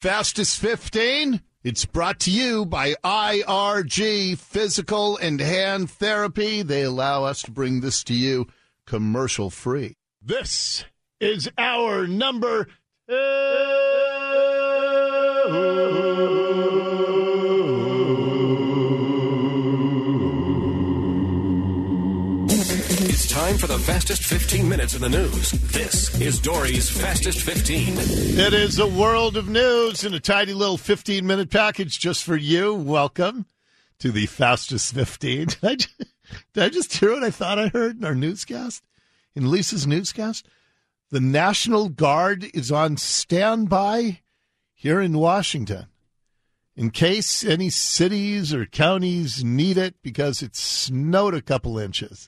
Fastest 15. It's brought to you by IRG Physical and Hand Therapy. They allow us to bring this to you commercial free. This is our number 2. It's time for the fastest 15 minutes in the news. This is Dory's Fastest 15. It is a world of news in a tiny little 15-minute package just for you. Welcome to the Fastest 15. Did I just hear what I thought I heard in our newscast? In Lisa's newscast? The National Guard is on standby here in Washington in case any cities or counties need it because it snowed a couple inches.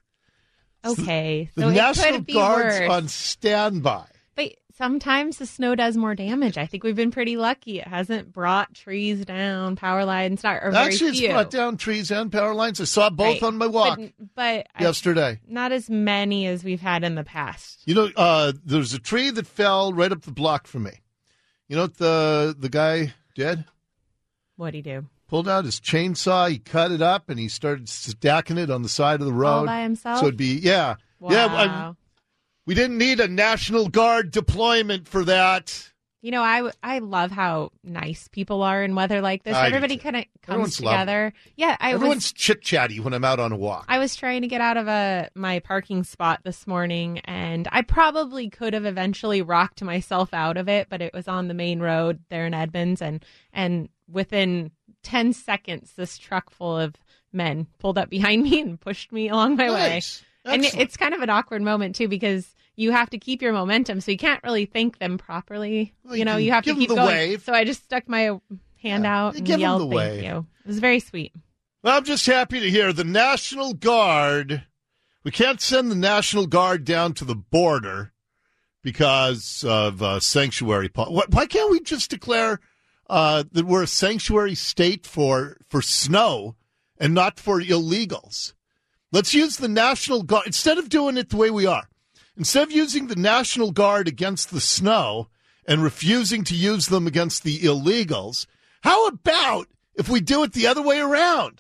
Okay, The so National it could be Guard's worse. on standby. But sometimes the snow does more damage. I think we've been pretty lucky. It hasn't brought trees down, power lines, or very Actually, it's few. brought down trees and power lines. I saw both Right. on my walk But yesterday. not as many as we've had in the past. You know, there's a tree that fell right up the block from me. You know what the guy did? What'd he do? Pulled out his chainsaw, he cut it up, and he started stacking it on the side of the road. All by himself? So it'd be, yeah. Wow. Yeah, we didn't need a National Guard deployment for that. You know, I love how nice people are in weather like this. I do Everybody too. kind of Everyone's comes together. Yeah, Everyone's chit-chatty when I'm out on a walk. I was trying to get out of my parking spot this morning, and I probably could have eventually rocked myself out of it, but it was on the main road there in Edmonds, and within 10 seconds, this truck full of men pulled up behind me and pushed me along my way. Nice. And Excellent. it's kind of an awkward moment, too, because you have to keep your momentum, so you can't really thank them properly. Well, you you know, can you have to give keep them the going. wave. So I just stuck my hand out you and give them yelled the thank wave. you. It was very sweet. Well, I'm just happy to hear the National Guard. We can't send the National Guard down to the border because of sanctuary. Why can't we just declare that we're a sanctuary state for snow and not for illegals? Let's use the National Guard instead of doing it the way we are. Instead of using the National Guard against the snow and refusing to use them against the illegals, how about if we do it the other way around?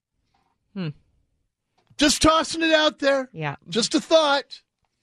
Just tossing it out there. Yeah. Just a thought.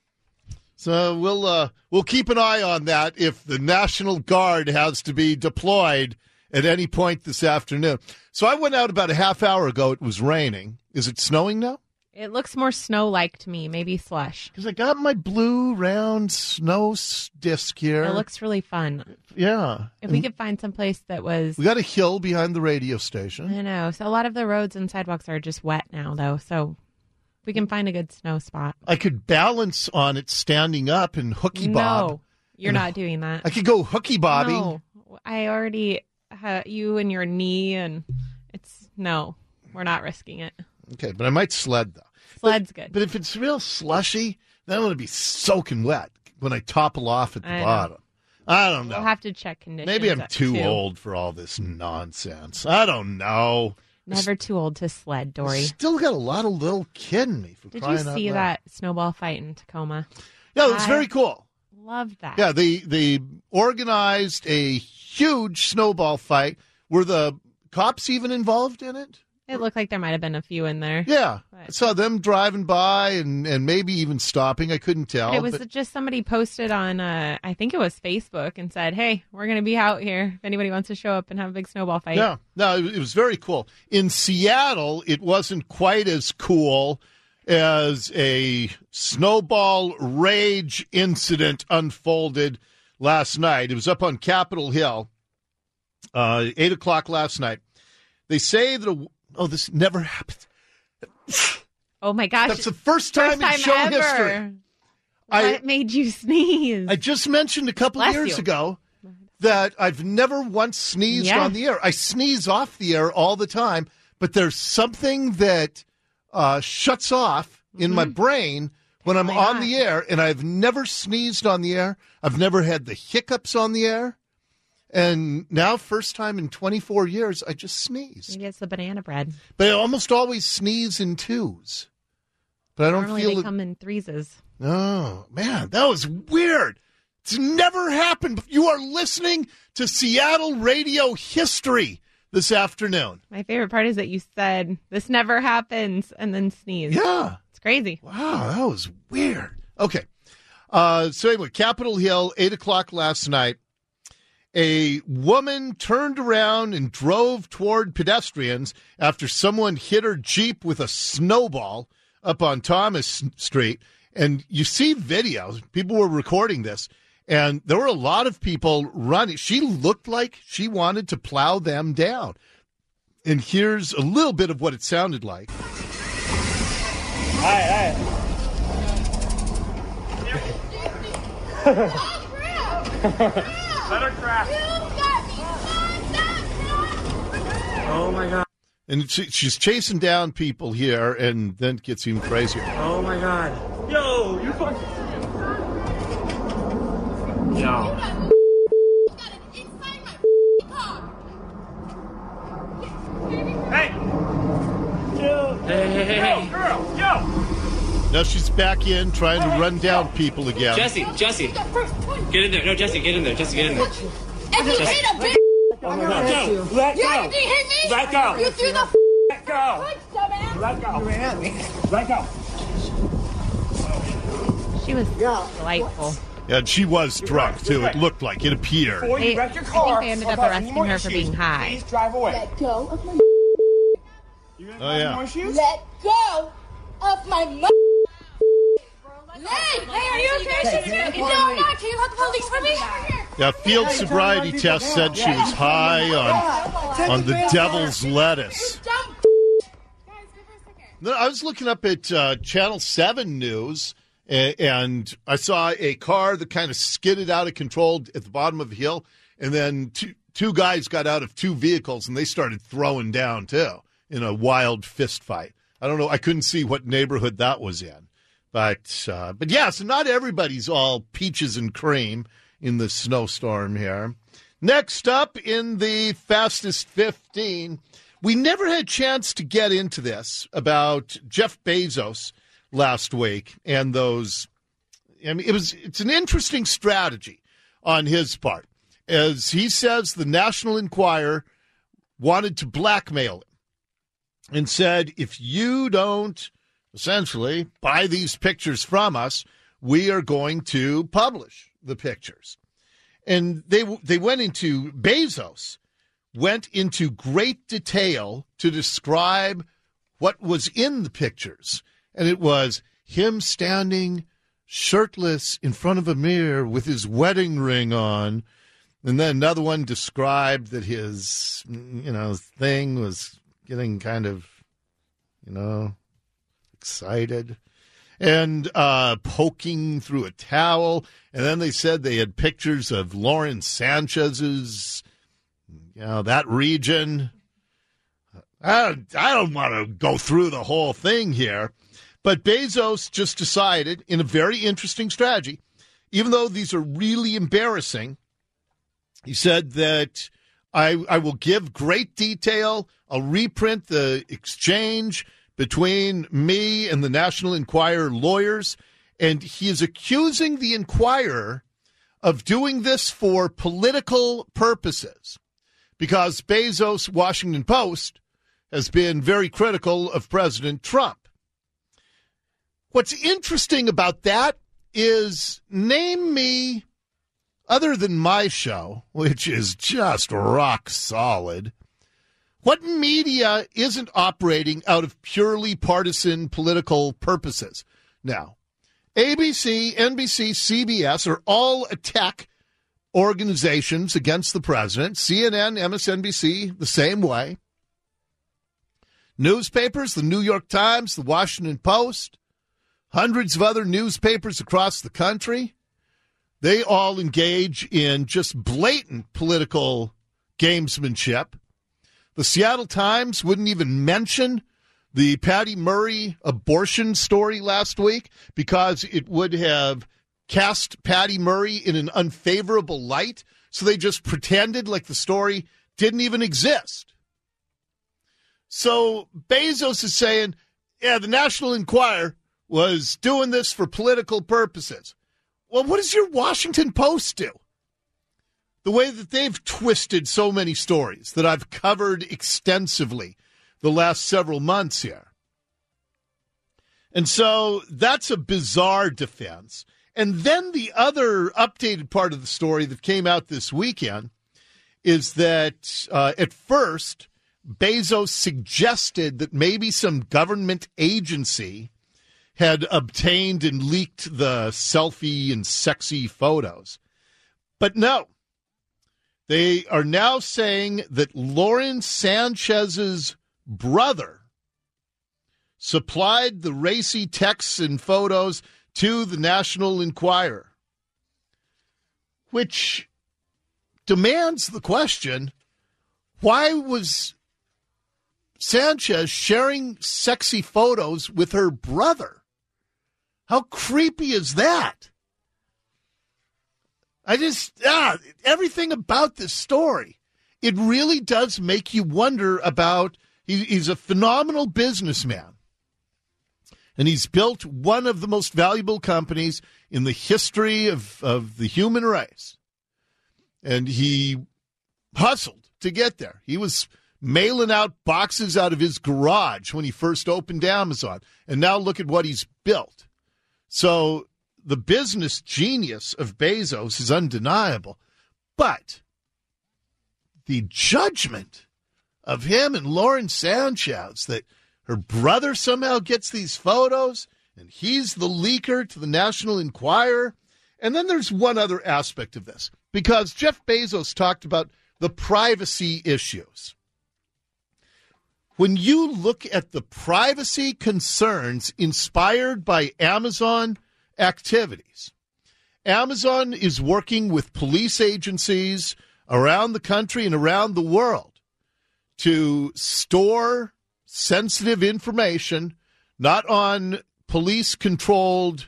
So we'll keep an eye on that if the National Guard has to be deployed at any point this afternoon. So I went out about a half hour ago. It was raining. Is it snowing now? It looks more snow-like to me, maybe slush. Because I got my blue round snow disc here. It looks really fun. Yeah. If we could find some place that was, We got a hill behind the radio station. I know. So a lot of the roads and sidewalks are just wet now, though. So we can find a good snow spot. I could balance on it standing up and hooky bob. No, you're not doing that. I could go hooky bobbing. No, I already had you and your knee, and no, we're not risking it. Okay, but I might sled, though. Sled's good. But if it's real slushy, then I'm going to be soaking wet when I topple off at the bottom. I don't know. We'll have to check conditions. Maybe I'm too old for all this nonsense. I don't know. Never too old to sled, Dory. Still got a lot of little kid in me. Did you see that snowball fight in Tacoma? Yeah, it was very cool. Loved that. Yeah, they organized a huge snowball fight. Were the cops even involved in it? It looked like there might have been a few in there. Yeah. But I saw them driving by and maybe even stopping. I couldn't tell. it was just somebody posted on, I think it was Facebook, and said, hey, we're going to be out here if anybody wants to show up and have a big snowball fight. Yeah. No, it was very cool. In Seattle, it wasn't quite as cool as a snowball rage incident unfolded last night. It was up on Capitol Hill, 8 o'clock last night. They say that this never happened. Oh, my gosh. That's the first time in show ever. history. What made you sneeze? I just mentioned a couple Bless years you. ago that I've never once sneezed Yeah. on the air. I sneeze off the air all the time, but there's something that shuts off in my brain when I'm Why on not? the air, and I've never sneezed on the air. I've never had the hiccups on the air. And now, first time in 24 years, I just sneeze. Maybe it's the banana bread. But I almost always sneeze in twos. But I don't Normally feel they it. come in threeses. Oh, man, that was weird. It's never happened. You are listening to Seattle radio history this afternoon. My favorite part is that you said, this never happens, and then sneezed. Yeah. It's crazy. Wow, that was weird. Okay. So anyway, Capitol Hill, 8 o'clock last night. A woman turned around and drove toward pedestrians after someone hit her Jeep with a snowball up on Thomas Street. And you see videos. People were recording this. And there were a lot of people running. She looked like she wanted to plow them down. And here's a little bit of what it sounded like. Let her crash. Oh my God. And she's chasing down people here, and then it gets even crazier. Oh my God. Yo, you fucking. Yo. Hey. Hey. Yo, girl. Yo. Now she's back in, trying to run down people again. Jesse, get in there. No, Jesse, get in there. Jesse, get in there. And you hit a bitch. Oh my God. Let Yeah, go. you didn't hit me. Let go. You threw the Let go. punch, dumbass. Let go. You ran me. Let go. She was delightful. Yeah, and she was drunk, too. It looked like. It appeared. Before you wreck your car, I think they ended up about any arresting more her for being issues, high. Please drive away. Let go of my. You gonna Oh, have yeah. any more issues? Let go of my. Hey, are you okay? No, I'm not. Can you call the police for me? Yeah, field sobriety test said she was high on the devil's lettuce. Dumb. No, I was looking up at Channel 7 News, and I saw a car that kind of skidded out of control at the bottom of a hill, and then two guys got out of two vehicles, and they started throwing down, too, in a wild fist fight. I don't know. I couldn't see what neighborhood that was in. But yeah, so not everybody's all peaches and cream in the snowstorm here. Next up in the Fastest 15, we never had a chance to get into this about Jeff Bezos last week and those. I mean, it's an interesting strategy on his part. As he says, the National Enquirer wanted to blackmail him and said, if you don't essentially buy these pictures from us, we are going to publish the pictures. And Bezos went into great detail to describe what was in the pictures. And it was him standing shirtless in front of a mirror with his wedding ring on. And then another one described that his, thing was getting kind of, excited and poking through a towel. And then they said they had pictures of Lauren Sanchez's, that region. I don't want to go through the whole thing here, but Bezos just decided in a very interesting strategy, even though these are really embarrassing, he said that I will give great detail. I'll reprint the exchange between me and the National Enquirer lawyers, and he is accusing the Enquirer of doing this for political purposes because Bezos' Washington Post has been very critical of President Trump. What's interesting about that is, name me, other than my show, which is just rock solid, what media isn't operating out of purely partisan political purposes? Now, ABC, NBC, CBS are all attack organizations against the president. CNN, MSNBC, the same way. Newspapers, the New York Times, the Washington Post, hundreds of other newspapers across the country, they all engage in just blatant political gamesmanship. The Seattle Times wouldn't even mention the Patty Murray abortion story last week because it would have cast Patty Murray in an unfavorable light. So they just pretended like the story didn't even exist. So Bezos is saying, yeah, the National Enquirer was doing this for political purposes. Well, what does your Washington Post do? The way that they've twisted so many stories that I've covered extensively the last several months here. And so that's a bizarre defense. And then the other updated part of the story that came out this weekend is that at first, Bezos suggested that maybe some government agency had obtained and leaked the selfie and sexy photos. But no, they are now saying that Lauren Sanchez's brother supplied the racy texts and photos to the National Enquirer, which demands the question, why was Sanchez sharing sexy photos with her brother? How creepy is that? Everything about this story, it really does make you wonder about, he's a phenomenal businessman. And he's built one of the most valuable companies in the history of the human race. And he hustled to get there. He was mailing out boxes out of his garage when he first opened Amazon. And now look at what he's built. So the business genius of Bezos is undeniable. But the judgment of him and Lauren Sanchez that her brother somehow gets these photos, and he's the leaker to the National Enquirer. And then there's one other aspect of this, because Jeff Bezos talked about the privacy issues. When you look at the privacy concerns inspired by Amazon activities, Amazon is working with police agencies around the country and around the world to store sensitive information, not on police-controlled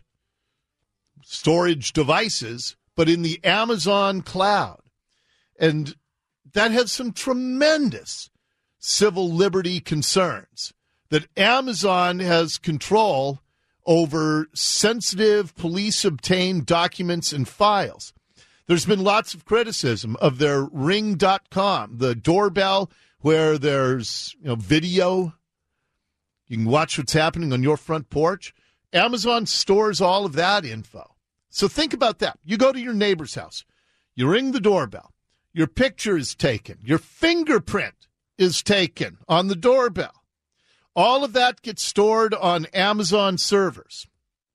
storage devices, but in the Amazon cloud. And that has some tremendous civil liberty concerns, that Amazon has control over sensitive police-obtained documents and files. There's been lots of criticism of their Ring.com, the doorbell where there's video. You can watch what's happening on your front porch. Amazon stores all of that info. So think about that. You go to your neighbor's house. You ring the doorbell. Your picture is taken. Your fingerprint is taken on the doorbell. All of that gets stored on Amazon servers.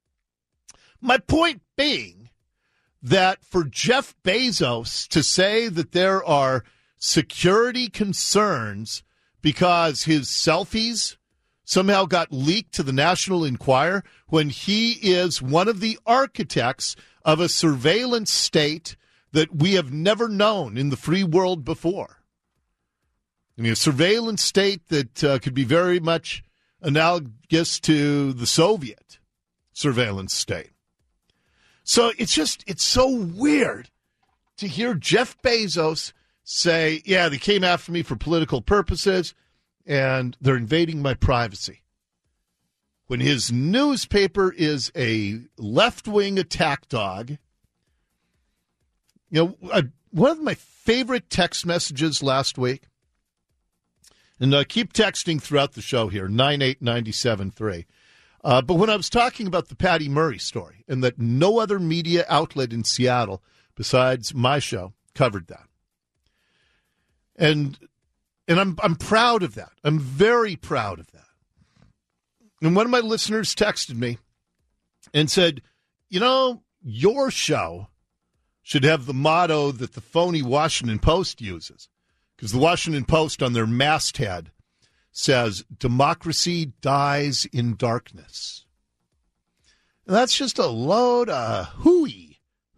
My point being that for Jeff Bezos to say that there are security concerns because his selfies somehow got leaked to the National Enquirer when he is one of the architects of a surveillance state that we have never known in the free world before. I mean, a surveillance state that could be very much analogous to the Soviet surveillance state. So it's so weird to hear Jeff Bezos say, yeah, they came after me for political purposes and they're invading my privacy, when his newspaper is a left-wing attack dog. One of my favorite text messages last week, and keep texting throughout the show here, 98973. But when I was talking about the Patty Murray story and that no other media outlet in Seattle besides my show covered that. And I'm proud of that. I'm very proud of that. And one of my listeners texted me and said, your show should have the motto that the phony Washington Post uses. Because the Washington Post on their masthead says, democracy dies in darkness. And that's just a load of hooey.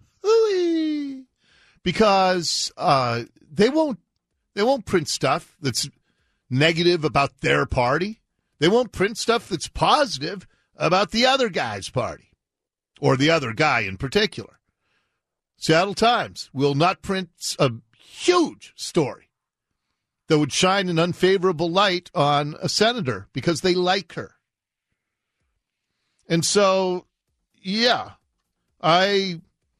Because they won't print stuff that's negative about their party. They won't print stuff that's positive about the other guy's party, or the other guy in particular. Seattle Times will not print a huge story that would shine an unfavorable light on a senator because they like her. And so, yeah, I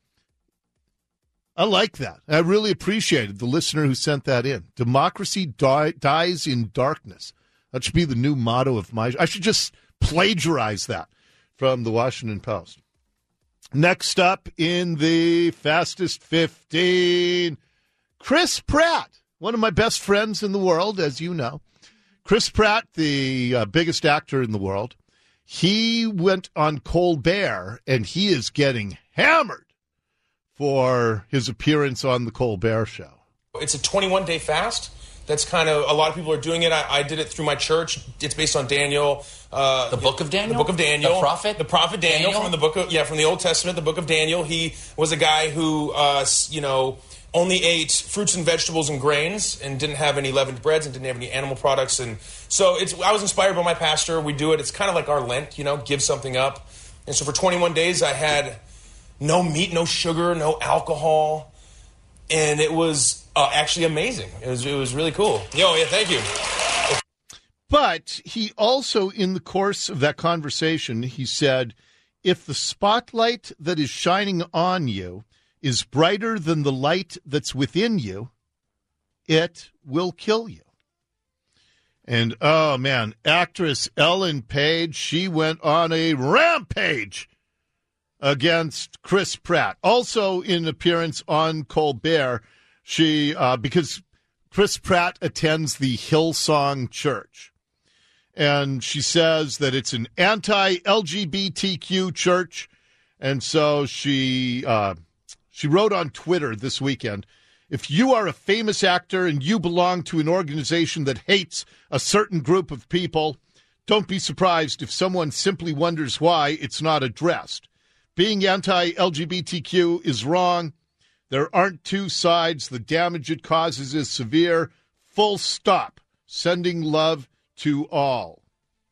I like that. I really appreciated the listener who sent that in. Democracy dies in darkness. That should be the new motto of I should just plagiarize that from the Washington Post. Next up in the Fastest 15, Chris Pratt, one of my best friends in the world, as you know. Chris Pratt, the biggest actor in the world, he went on Colbert, and he is getting hammered for his appearance on the Colbert Show. It's a 21-day fast. That's kind of, a lot of people are doing it. I did it through my church. It's based on Daniel. The book of Daniel? The book of Daniel. The prophet? The prophet Daniel? From the book of, from the Old Testament, the book of Daniel. He was a guy who, only ate fruits and vegetables and grains and didn't have any leavened breads and didn't have any animal products. And so I was inspired by my pastor. We do it. It's kind of like our Lent, give something up. And so for 21 days, I had no meat, no sugar, no alcohol. And it was actually amazing. It was really cool. Thank you. But he also, in the course of that conversation, he said, if the spotlight that is shining on you is brighter than the light that's within you, it will kill you. And, oh, man, actress Ellen Page, she went on a rampage against Chris Pratt. Also in appearance on Colbert, she because Chris Pratt attends the Hillsong Church. And she says that it's an anti-LGBTQ church. And so she wrote on Twitter this weekend, if you are a famous actor and you belong to an organization that hates a certain group of people, don't be surprised if someone simply wonders why it's not addressed. Being anti-LGBTQ is wrong. There aren't two sides. The damage it causes is severe. Full stop. Sending love to all.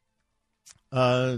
I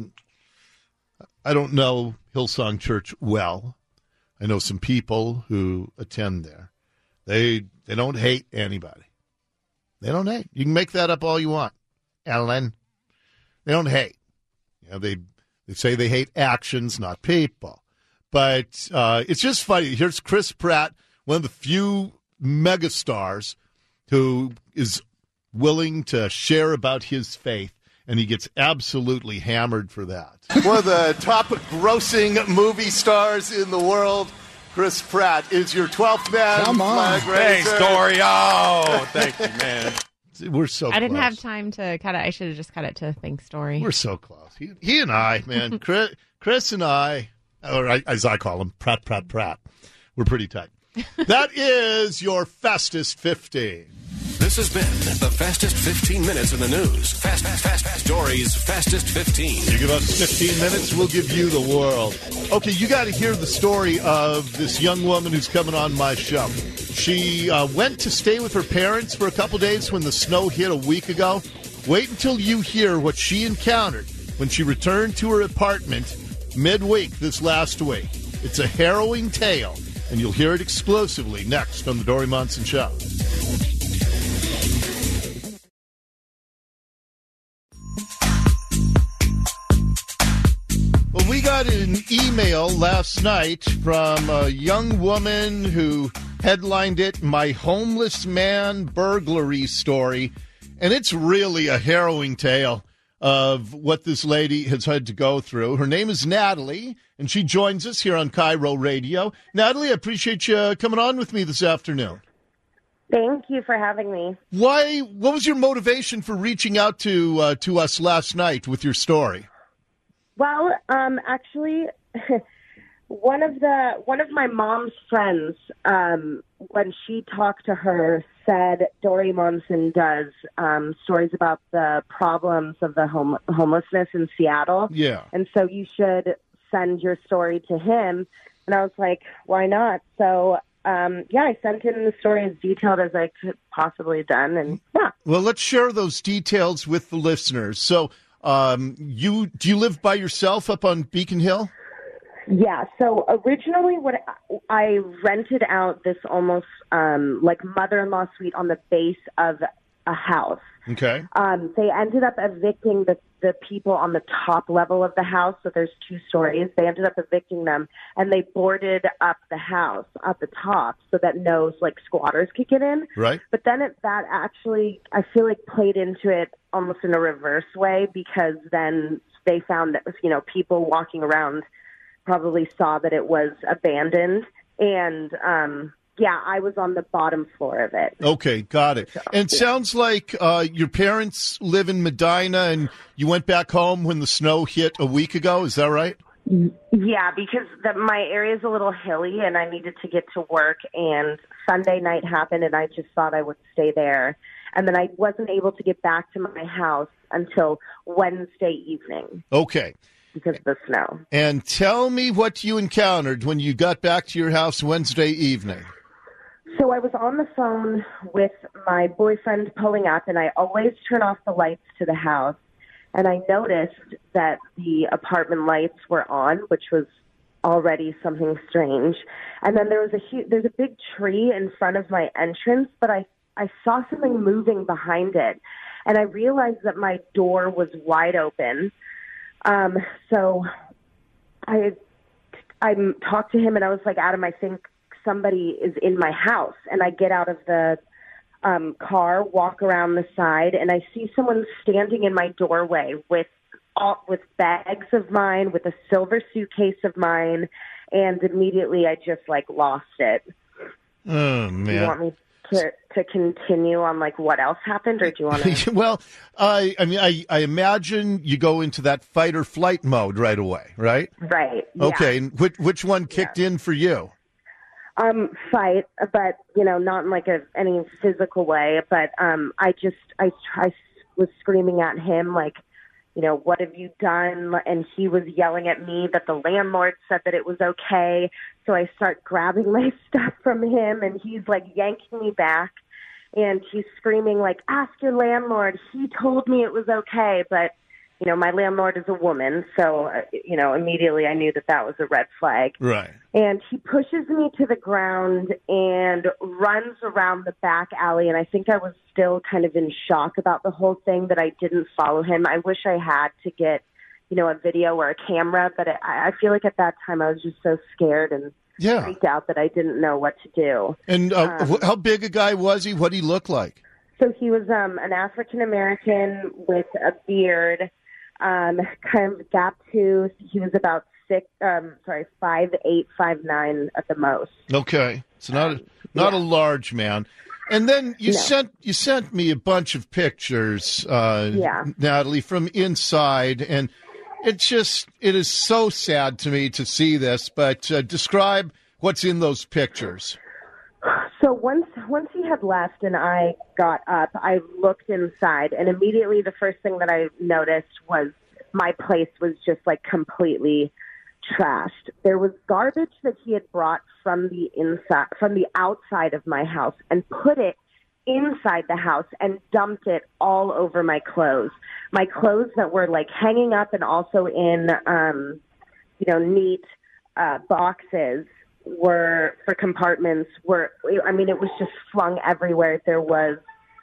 don't know Hillsong Church well. I know some people who attend there. They don't hate anybody. They don't hate. You can make that up all you want, Ellen. They don't hate. They say they hate actions, not people. But it's just funny. Here's Chris Pratt, one of the few megastars who is willing to share about his faith, and he gets absolutely hammered for that. One of the top grossing movie stars in the world, Chris Pratt, is your 12th man. Come on. Thanks, Dory. Oh, thank you, man. We're so close. I didn't have time to cut it. I should have just cut it to Thanks Story. We're so close. He and I, man, Chris and I, or as I call him, Pratt. We're pretty tight. That is your Fastest 15. This has been the Fastest 15 minutes in the news. Fast Stories Fastest 15. You give us 15 minutes, we'll give you the world. Okay, you got to hear the story of this young woman who's coming on my show. She went to stay with her parents for a couple days when the snow hit a week ago. Wait until you hear what she encountered when she returned to her apartment midweek this last week. It's a harrowing tale, and you'll hear it exclusively next on The Dory Monson Show. Well, we got an email last night from a young woman who headlined it, My Homeless Man Burglary Story, and it's really a harrowing tale of what this lady has had to go through. Her name is Natalie, and she joins us here on Cairo Radio. Natalie, I appreciate you coming on with me this afternoon. Thank you for having me. What was your motivation for reaching out to us last night with your story? Well, actually, one of my mom's friends, when she talked to her, said Dory Monson does stories about the problems of the homelessness in Seattle. Yeah. And so you should send your story to him. And I was like, why not? So, I sent him the story as detailed as I could possibly have done. And yeah. Well, let's share those details with the listeners. So, do you live by yourself up on Beacon Hill? Yeah. So originally, what I rented out this almost like mother-in-law suite on the base of a house. Okay. They ended up evicting the people on the top level of the house. So there's 2 stories. They ended up evicting them, and they boarded up the house at the top so that no squatters could get in. Right. But then that actually, I feel like, played into it almost in a reverse way, because then they found that, people walking around probably saw that it was abandoned. And, I was on the bottom floor of it. Okay, got it. And it sounds like your parents live in Medina, and you went back home when the snow hit a week ago. Is that right? Yeah, because my area is a little hilly, and I needed to get to work, and Sunday night happened, and I just thought I would stay there. And then I wasn't able to get back to my house until Wednesday evening. Okay. Because of the snow. And tell me what you encountered when you got back to your house Wednesday evening. So I was on the phone with my boyfriend pulling up, and I always turn off the lights to the house. And I noticed that the apartment lights were on, which was already something strange. And then there's a big tree in front of my entrance, but I saw something moving behind it. And I realized that my door was wide open. So I talked to him, and I was like, Adam, I think somebody is in my house. And I get out of the car, walk around the side, and I see someone standing in my doorway with bags of mine, with a silver suitcase of mine, and immediately I just lost it. Oh, man. Do you want me to continue on what else happened, or do you want to? Well, I imagine you go into that fight or flight mode right away, right? Right. Yeah. Okay. And which one kicked in for you? Fight, but not in any physical way. But I was screaming at him what have you done? And he was yelling at me that the landlord said that it was okay. So I start grabbing my stuff from him, and he's yanking me back, and he's screaming ask your landlord. He told me it was okay, but my landlord is a woman, so immediately I knew that was a red flag. Right. And he pushes me to the ground and runs around the back alley, and I think I was still kind of in shock about the whole thing, that I didn't follow him. I wish I had to get, a video or a camera, but I feel like at that time I was just so scared and freaked out that I didn't know what to do. And how big a guy was he? What did he look like? So he was an African-American with a beard, kind of gap tooth. He was about 5'8", 5'9" at the most. Okay, so not a large man. And then you sent me a bunch of pictures, Natalie, from inside, and it is so sad to me to see this. But describe what's in those pictures. So once he had left and I got up, I looked inside, and immediately the first thing that I noticed was my place was just completely trashed. There was garbage that he had brought from the outside of my house and put it inside the house and dumped it all over my clothes. My clothes that were hanging up and also in neat boxes were for compartments it was just flung everywhere. There was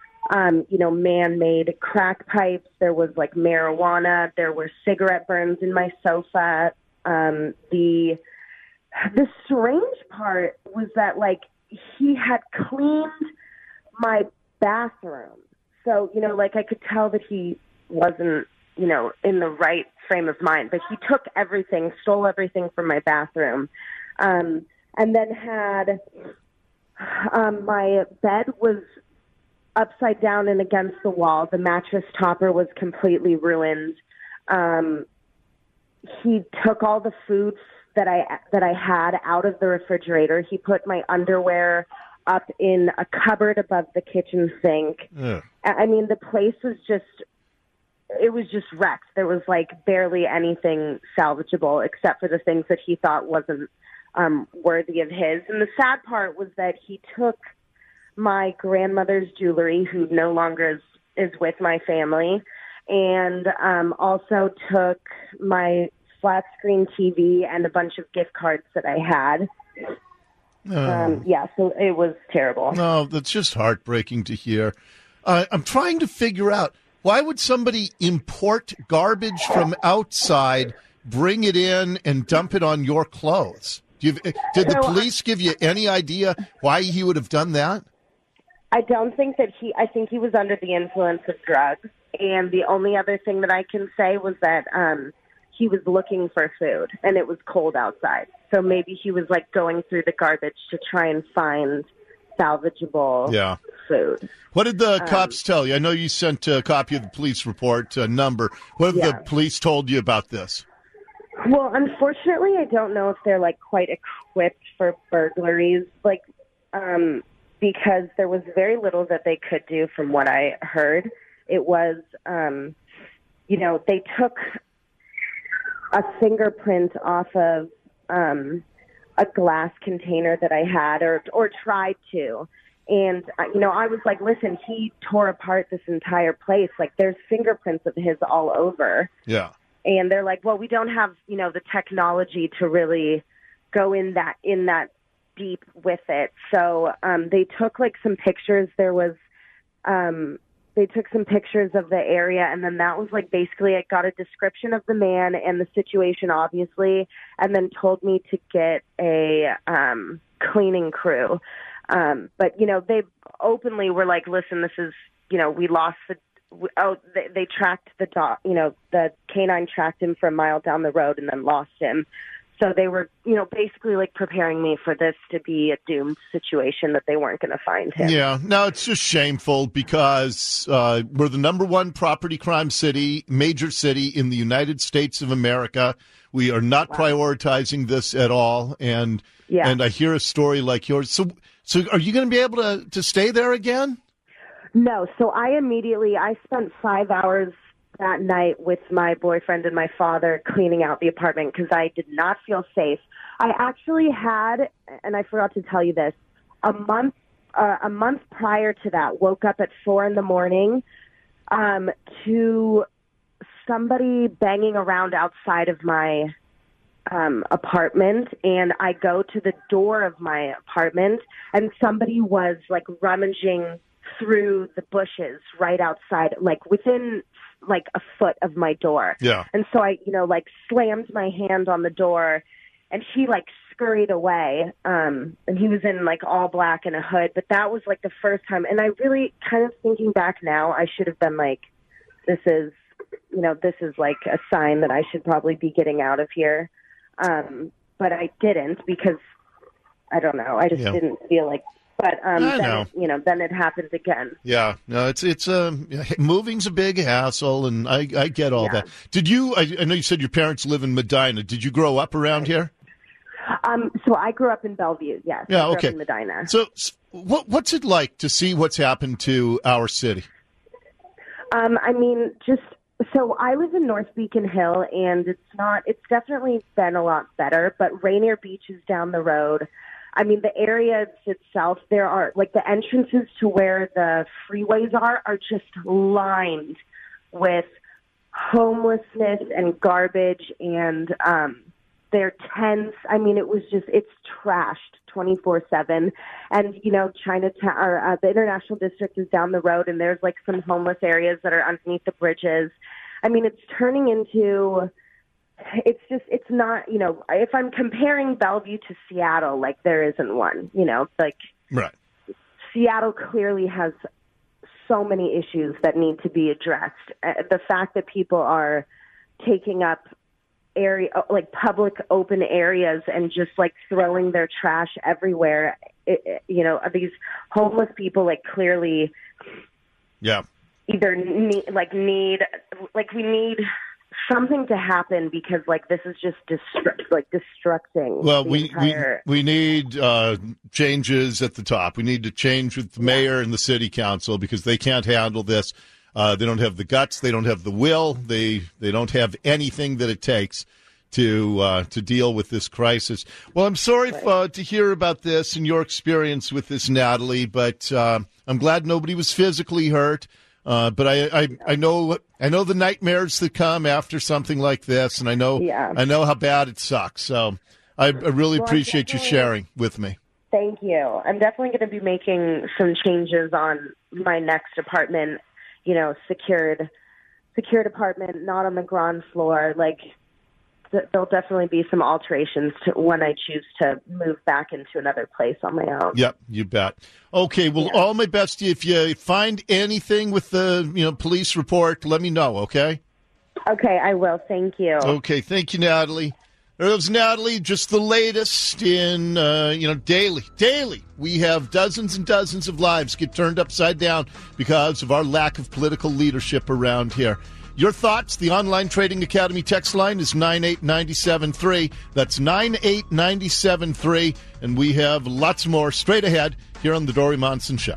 man-made crack pipes. There was marijuana. There were cigarette burns in my sofa. The strange part was that he had cleaned my bathroom. So, I could tell that he wasn't, in the right frame of mind, but he took everything, stole everything from my bathroom. And then had, my bed was upside down and against the wall. The mattress topper was completely ruined. He took all the food that I had out of the refrigerator. He put my underwear up in a cupboard above the kitchen sink. Yeah. The place was just wrecked. There was barely anything salvageable except for the things that he thought wasn't worthy of his. And the sad part was that he took my grandmother's jewelry, who no longer is with my family, and also took my flat screen TV and a bunch of gift cards that I had. So it was terrible. No, that's just heartbreaking to hear. I'm trying to figure out, why would somebody import garbage from outside, bring it in, and dump it on your clothes? Did the police give you any idea why he would have done that? I don't think that I think he was under the influence of drugs. And the only other thing that I can say was that he was looking for food, and it was cold outside. So maybe he was like going through the garbage to try and find salvageable food. What did the cops tell you? I know you sent a copy of the police report number. What have the police told you about this? Well, unfortunately, I don't know if they're like quite equipped for burglaries, like because there was very little that they could do from what I heard. It was, they took a fingerprint off of a glass container that I had or tried to. And, I was like, listen, he tore apart this entire place. Like, there's fingerprints of his all over. Yeah. And they're like, well, we don't have, the technology to really go in that deep with it. So they took, like, some pictures. There was they took some pictures of the area, and then that was, like, basically it got a description of the man and the situation, obviously, and then told me to get a cleaning crew. But, they openly were like, listen, this is, we lost they tracked the dog, the canine tracked him for a mile down the road and then lost him. So they were, basically like preparing me for this to be a doomed situation that they weren't going to find him. Yeah. No, it's just shameful because we're the number one property crime major city in the United States of America. We are not prioritizing this at all. And I hear a story like yours. So are you going to be able to stay there again? No. So I spent 5 hours that night with my boyfriend and my father cleaning out the apartment because I did not feel safe. I actually had, and I forgot to tell you this, a month prior to that, woke up at 4 a.m. To somebody banging around outside of my apartment, and I go to the door of my apartment, and somebody was like rummaging through the bushes right outside, like within like a foot of my door. Yeah. And so I, slammed my hand on the door, and he like scurried away. And he was in like all black and a hood, but that was like the first time. And I really kind of thinking back now, I should have been like, this is like a sign that I should probably be getting out of here. But I didn't because I don't know. I just didn't feel like. But then it happened again. Yeah, no, it's moving's a big hassle, and I get all that. Did you? I know you said your parents live in Medina. Did you grow up around here? So I grew up in Bellevue. Yes. Yeah. I grew Okay. up in Medina. So what's it like to see what's happened to our city? So I live in North Beacon Hill, and it's definitely been a lot better. But Rainier Beach is down the road. I mean, the area itself, there are, like, the entrances to where the freeways are just lined with homelessness and garbage and their tents. I mean, it's trashed 24/7. And, Chinatown, or the International District is down the road, and there's, like, some homeless areas that are underneath the bridges. I mean, it's turning into... It's not, if I'm comparing Bellevue to Seattle, like there isn't one, Right. Seattle clearly has so many issues that need to be addressed. The fact that people are taking up public open areas and just like throwing their trash everywhere, these homeless people like clearly either we need something to happen because like this is just destructing. Well, we need changes at the top. We need to change with the mayor and the city council because they can't handle this. They don't have the guts. They don't have the will. They don't have anything that it takes to deal with this crisis. Well, I'm sorry to hear about this and your experience with this, Natalie, but I'm glad nobody was physically hurt. But I know the nightmares that come after something like this, and I know how bad it sucks. So I really appreciate you sharing with me. Thank you. I'm definitely going to be making some changes on my next apartment, secured apartment, not on the ground floor. Like, there'll definitely be some alterations to when I choose to move back into another place on my own. Yep, you bet. Okay, well, all my best to you. If you find anything with the police report, let me know, okay? Okay, I will. Thank you. Okay, thank you, Natalie. There was Natalie, just the latest in, daily. Daily, we have dozens and dozens of lives get turned upside down because of our lack of political leadership around here. Your thoughts? The Online Trading Academy text line is 98973. That's 98973. And we have lots more straight ahead here on The Dori Monson Show.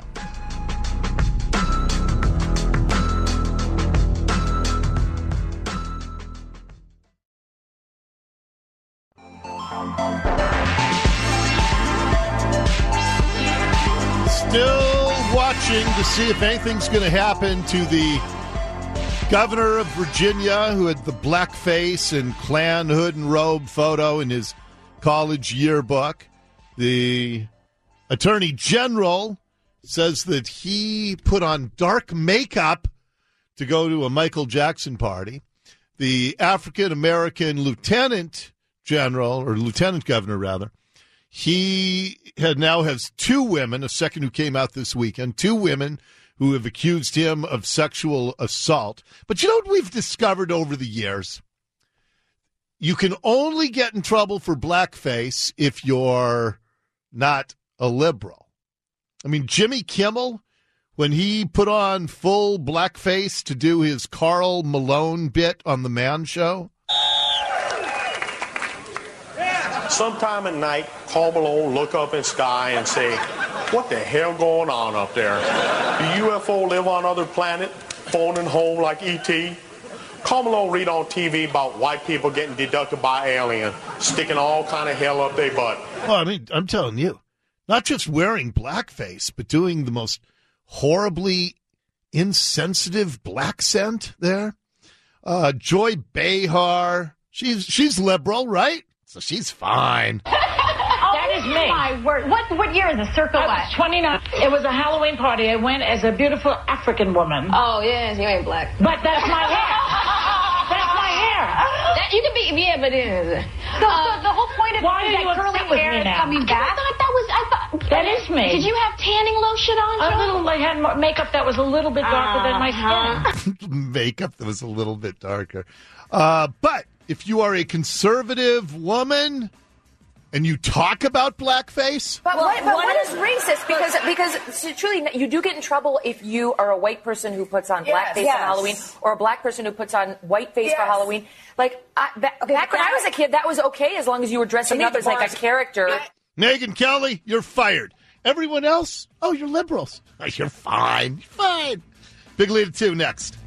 Still watching to see if anything's going to happen to the governor of Virginia who had the blackface and Klan hood and robe photo in his college yearbook. The attorney general says that he put on dark makeup to go to a Michael Jackson party. The African-American lieutenant governor, rather, he now has two women, a second who came out this weekend, two women who have accused him of sexual assault. But you know what we've discovered over the years? You can only get in trouble for blackface if you're not a liberal. I mean, Jimmy Kimmel, when he put on full blackface to do his Karl Malone bit on The Man Show. Sometime at night, Karl Malone look up in the sky and say, what the hell going on up there? Do UFO live on other planet, phoning home like E.T.? Karl Malone read on TV about white people getting deducted by alien, sticking all kind of hell up their butt. Well, I mean, I'm telling you, not just wearing blackface, but doing the most horribly insensitive black scent there. Joy Behar, she's liberal, right? So she's fine. That is me. My word. What year is the circle? I was 29. It was a Halloween party. I went as a beautiful African woman. Oh, yes, you ain't black. But that's my hair. That's my hair. You can be, yeah, but it is. So the whole point of Why are you that curly upset with hair me now? coming back? I thought That is me. Did you have tanning lotion on? A little. I had makeup that was a little bit darker than my skin. Makeup that was a little bit darker. But if you are a conservative woman and you talk about blackface, but what is racist? Because truly, you do get in trouble if you are a white person who puts on blackface for Halloween, or a black person who puts on whiteface for Halloween. Like back when I was a kid, that was okay as long as you were dressing up as like a character. Megyn Kelly, you're fired. Everyone else, you're liberals. You're fine. Fine. Big Lead at 2 next.